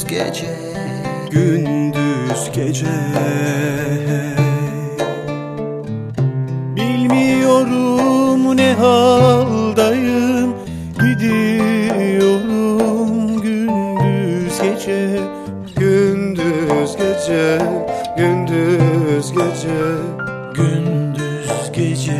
gece, gündüz gece. Bilmiyorum ne haldayım, gidiyorum gündüz gece, gündüz gece, gündüz gece, gündüz gece.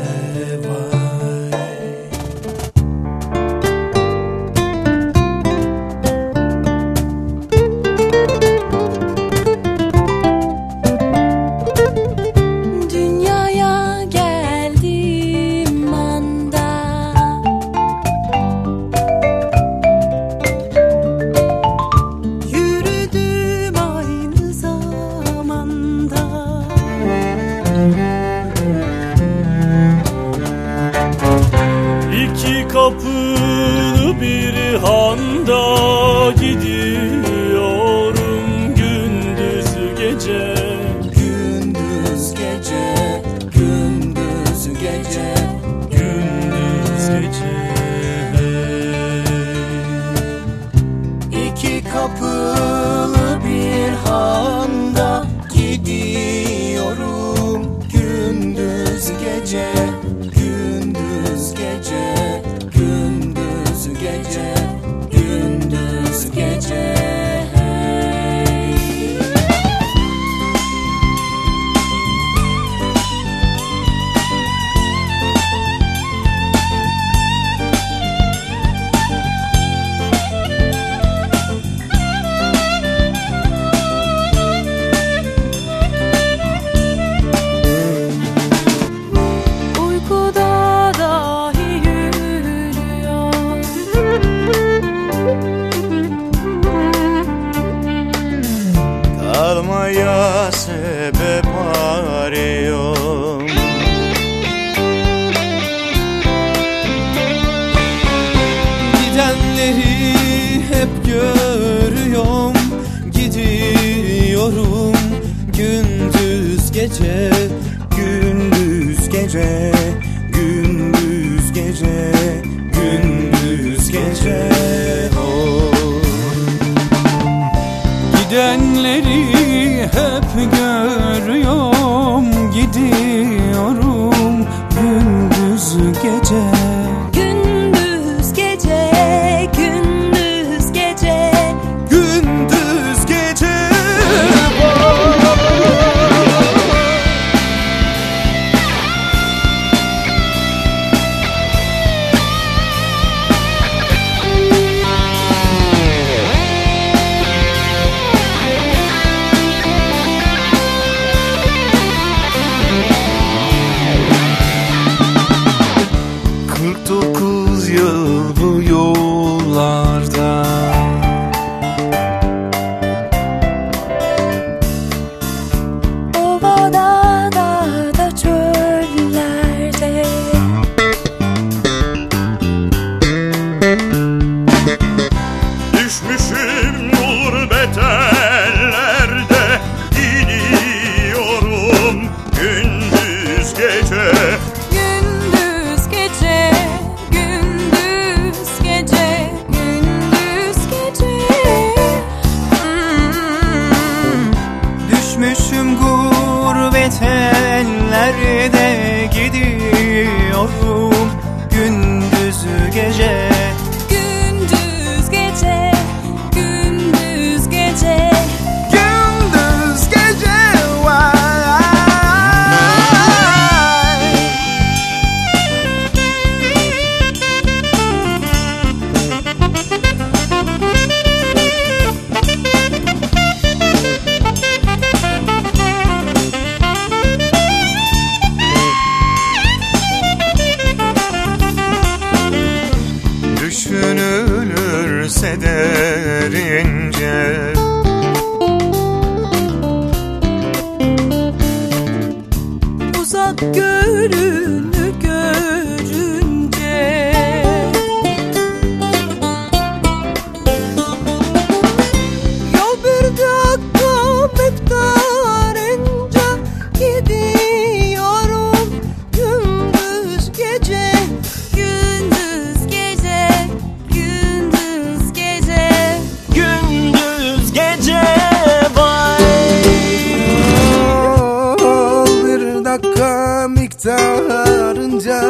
İki kapılı bir handa gidiyorum gündüz gece, gündüz gece, gündüz gece, gündüz gece. İki kapılı bir handa gidiyorum gündüz gece, gündüz gece, gündüz gece, gündüz gece. Kalmaya sebep arıyorum, gidenleri hep görüyorum, gidiyorum gündüz gece, gündüz gece, gündüz gece, gündüz gece. Gidenleri hep görüyorum, gidiyorum gündüz gece, gündüz gece, gündüz gece, gündüz gece. Yıl bu yollarda, ovada, dağda, çöllerde, düşmüşüm gurbet ellerde, gidiyorum gündüz gece, gündüz gece, gündüz gece, gündüz gece. Düşmüşüm gurbet ellerde, gidiyorum gündüz gece, Gündüz gece, gündüz gece, gündüz gece. Vay. Düşünülürse derince, uzak görünür görünce, yol bir dakika miktarınca, gidiyorum gündüz gece, gündüz gece, gündüz gece, gündüz da miktarınca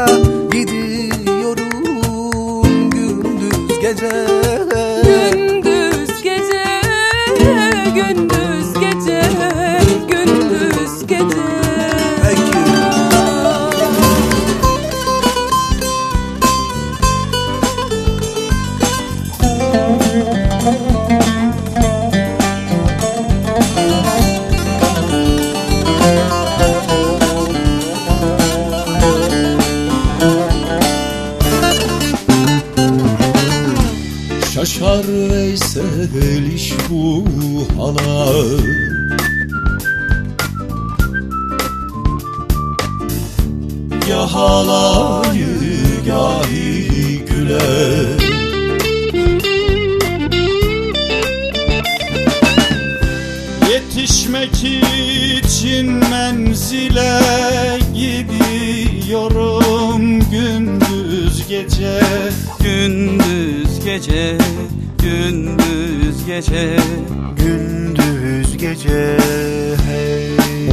gidiyorum gündüz gece. Gündüz gece, gündüz gece, gündüz gece. Şaşar Veysel iş bu hala, ya halayı gahi güler. Yetişmek için menzile gidiyorum gündüz gece. Gündüz gece, gündüz gece, gündüz gece, hey.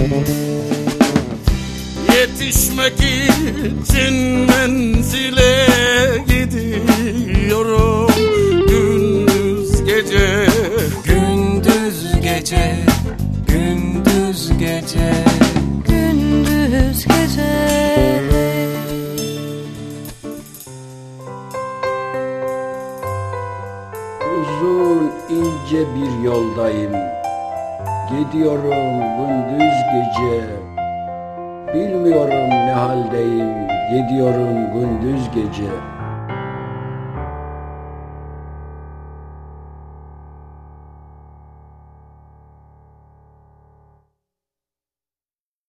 Yetişmek için menzile gidiyorum gündüz gece. Gündüz gece, gündüz gece, Gündüz gece. Uzun ince bir yoldayım, gidiyorum gündüz gece. Bilmiyorum ne haldeyim, gidiyorum gündüz gece.